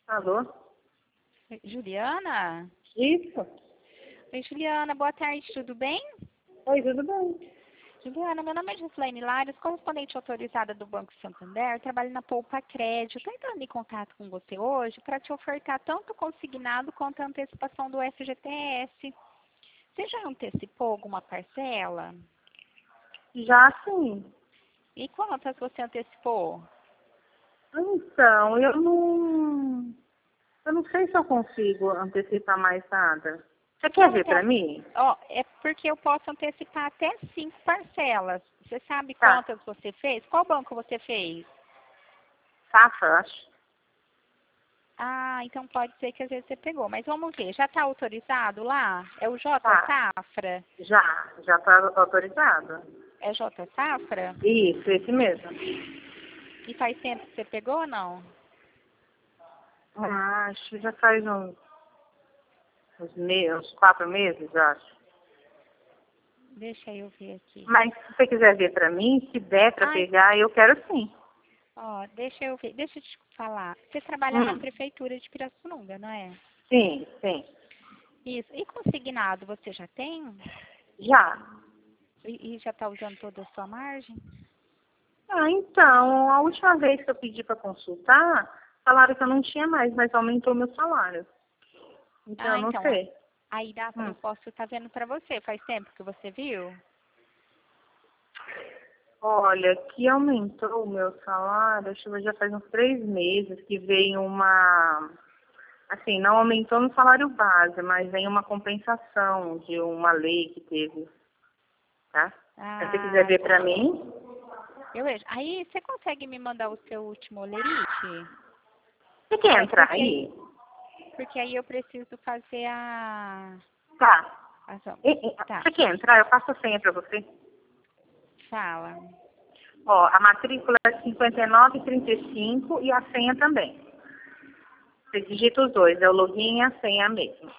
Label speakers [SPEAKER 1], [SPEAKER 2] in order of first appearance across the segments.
[SPEAKER 1] Alô?
[SPEAKER 2] Juliana?
[SPEAKER 1] Isso?
[SPEAKER 2] Oi, Juliana, boa tarde, tudo bem?
[SPEAKER 1] Oi, tudo bem?
[SPEAKER 2] Juliana, meu nome é Gislaine Lares, correspondente autorizada do Banco Santander, trabalho na Poupa Crédito. Estou entrando em contato com você hoje para te ofertar tanto o consignado quanto a antecipação do FGTS. Você já antecipou alguma parcela?
[SPEAKER 1] Já sim.
[SPEAKER 2] E quantas você antecipou?
[SPEAKER 1] Então, eu não sei se eu consigo antecipar mais nada. Você quer ver pra
[SPEAKER 2] Então,
[SPEAKER 1] mim?
[SPEAKER 2] é porque eu posso antecipar até 5 parcelas. Você sabe
[SPEAKER 1] Tá.
[SPEAKER 2] quantas você fez? Qual banco você fez?
[SPEAKER 1] Safra, acho.
[SPEAKER 2] Ah, então pode ser que às vezes você pegou. Mas vamos ver, já está autorizado lá? É o J
[SPEAKER 1] Tá.
[SPEAKER 2] Safra?
[SPEAKER 1] Já tá autorizado.
[SPEAKER 2] É J Safra?
[SPEAKER 1] Isso, esse mesmo.
[SPEAKER 2] E faz tempo que você pegou ou não?
[SPEAKER 1] Acho que já faz uns 4 meses, acho.
[SPEAKER 2] Deixa eu ver aqui.
[SPEAKER 1] Mas se você quiser ver pra mim, se der pra
[SPEAKER 2] Ai,
[SPEAKER 1] pegar, eu quero sim.
[SPEAKER 2] ó, deixa eu ver. Deixa eu te falar. Você trabalha na
[SPEAKER 1] Hum.
[SPEAKER 2] prefeitura de Pirassununga, não é?
[SPEAKER 1] Sim, sim.
[SPEAKER 2] Isso. E consignado, você já tem?
[SPEAKER 1] Já.
[SPEAKER 2] E já está usando toda a sua margem?
[SPEAKER 1] Então, a última vez que eu pedi para consultar, falaram que eu não tinha mais, mas aumentou meu salário. Então, eu
[SPEAKER 2] Ah,
[SPEAKER 1] não
[SPEAKER 2] então,
[SPEAKER 1] sei.
[SPEAKER 2] aí dá,
[SPEAKER 1] Hum.
[SPEAKER 2] eu posso estar vendo para você. Faz tempo que você viu?
[SPEAKER 1] Olha, que aumentou o meu salário, acho que já faz uns 3 meses que veio uma... Assim, não aumentou no salário base, mas vem uma compensação de uma lei que teve, tá? Se você quiser
[SPEAKER 2] Ah,
[SPEAKER 1] ver
[SPEAKER 2] tá.
[SPEAKER 1] para mim,
[SPEAKER 2] Eu vejo. Aí você consegue me mandar o seu último olerite?
[SPEAKER 1] você quer
[SPEAKER 2] É,
[SPEAKER 1] entrar aí?
[SPEAKER 2] porque aí eu preciso fazer
[SPEAKER 1] Tá.
[SPEAKER 2] a. Tá,
[SPEAKER 1] Você quer entrar? Eu faço a senha para você.
[SPEAKER 2] fala.
[SPEAKER 1] Ó, a matrícula é 5935 e a senha também. Você digita os dois, é o login e a senha mesmo.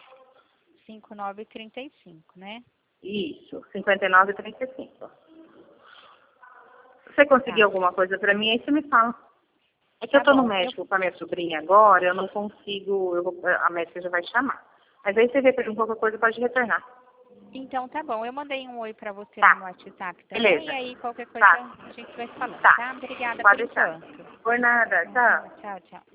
[SPEAKER 2] 5935, né?
[SPEAKER 1] Isso, 5935. Se você conseguir
[SPEAKER 2] Tá.
[SPEAKER 1] alguma coisa pra mim, aí você me fala. É que eu
[SPEAKER 2] Tá
[SPEAKER 1] tô no
[SPEAKER 2] bom.
[SPEAKER 1] médico com a minha sobrinha agora, eu não consigo, a médica já vai chamar. Mas aí você vê pra mim qualquer coisa, pode retornar.
[SPEAKER 2] Então tá bom. Eu mandei um oi pra você lá no
[SPEAKER 1] Tá,
[SPEAKER 2] WhatsApp também, e
[SPEAKER 1] beleza.
[SPEAKER 2] aí qualquer coisa
[SPEAKER 1] Tá,
[SPEAKER 2] a gente vai falando,
[SPEAKER 1] tá.
[SPEAKER 2] tá? Obrigada por
[SPEAKER 1] Pode deixar.
[SPEAKER 2] enquanto.
[SPEAKER 1] Por nada, tchau.
[SPEAKER 2] Tchau, tchau.